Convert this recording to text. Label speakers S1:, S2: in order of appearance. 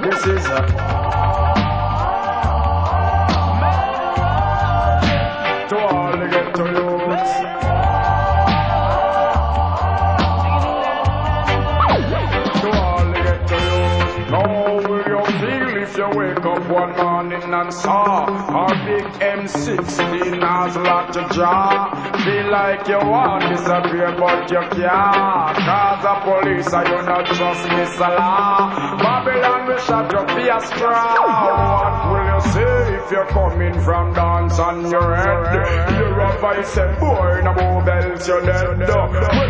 S1: This is a to all the ghetto youths. To all the ghetto youths. Now will you feel if you wake up one morning and saw our big M16 has locked your jaw? Feel like you want to disappear but you can't. Cause the police are you not trust me, Salah. Babylon will shut up the straw. What will you say if you're coming from dance on your head? You're a vice and boy, no more bells, you're dead.